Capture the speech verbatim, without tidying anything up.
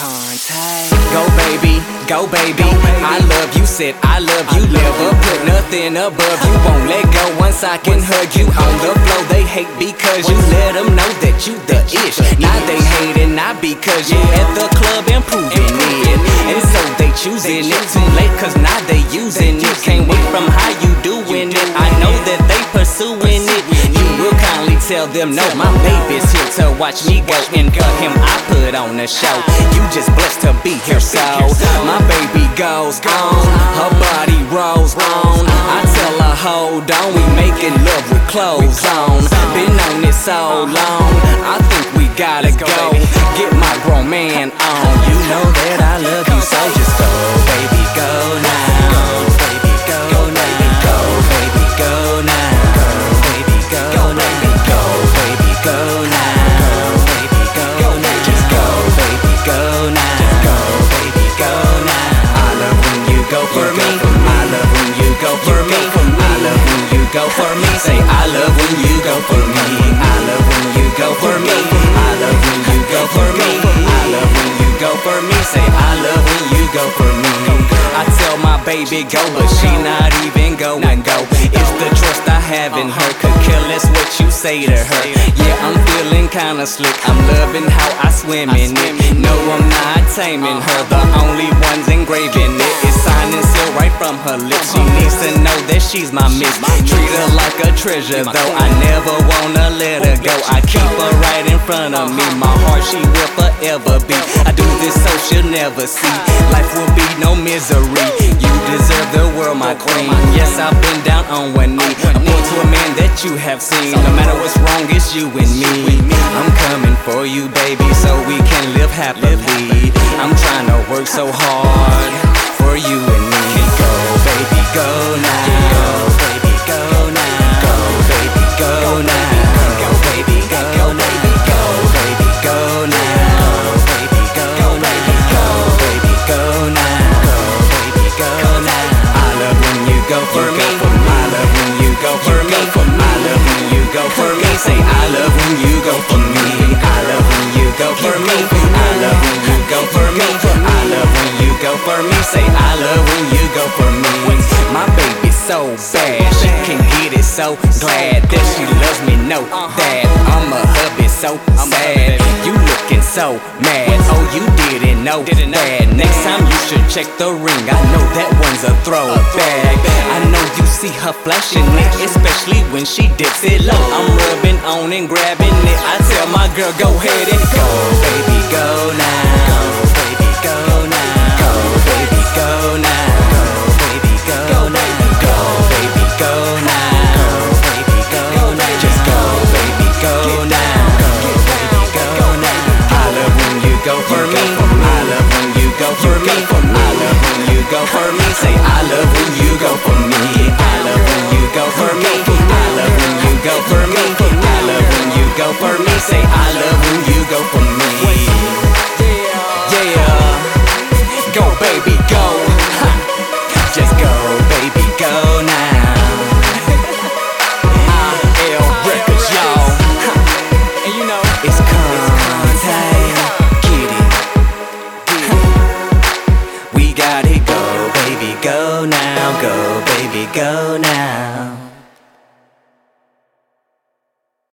Contact. Go baby, go baby, I love you, said I love you. Never put nothing above you, won't let go once I can hug you. On the floor they hate because you let them know that you the ish. Now they hating not because you at the club improving it, and so they choosing it too late cause now they using it. Can't wait from how you doing it, I know that they pursuing it. You will kindly tell them no, my baby's here to watch me go, and for him I put on a show. You just blessed to be here, so my baby goes on, her body rolls on. I tell her hold on, we making love with clothes on. Been on it so long, I think we gotta go get my grown man on. You know that I love you, so just go, baby, go now. Baby, go now. Go, baby, go now. Baby, go now. Go, baby, go now. Baby, go now. Just go, baby, go now. Go, baby, go now. I love when you go for me. I love when you go for me. I love when you go for me. Say I love when you go for me. I love when you go for me. I love when you go for me. I love when you go for me. Say I love when you go for me. I tell my baby go, but she not even going go. It's the trust I have in her, could care less what you say to her. Yeah, I'm feeling kinda slick, I'm loving how I swim in it. No, I'm not taming her, the only one's engraving it. It's signed and sealed right from her lips. She needs to know that she's my miss. Treat her like a treasure though, I never wanna let her go. I keep her right in front of me, my heart she will forever be. I do this so she'll never see life will be no misery. You deserve the world, my queen. Yes, I've been down on one knee. I'm born to a man that you have seen. No matter what's wrong, it's you and me. I'm coming for you, baby, so we can live happily. I'm trying to work so hard for you and me. Go, baby, go now. Go, baby, go now. Go, baby, go now. Go, baby, go now. Go, baby, go now. Baby, go now. Go, baby, go now. Go, baby, go now. I love when you go for me. I love when you go for me. I love when you go for me. Say I love when you go for me. I love when you go for me. I love when you go for me. I love when you go for me. Say I love when you go for me. My baby's so bad, she can get it, so glad that she loves me. Know that I'm a hubby, so sad. You looking so mad, oh you didn't know that. Next time you should check the ring, I know that one's a throwback. I know you see her flashing it, especially when she dips it low. I'm rubbing on and grabbing it, I tell my girl go ahead and go, baby, go now. Go, baby, go now. Go, baby, go now. Go, baby, go now. Go, baby, go now. Go, baby, go now. Just go, baby, go now. Go, baby, go now. I love when you go for me. I love when you go for me. I love when you go for me. Say I love when you go for me. I love when you go for me. I love when you go for me. I love when you go for me. Say I love when you go for me.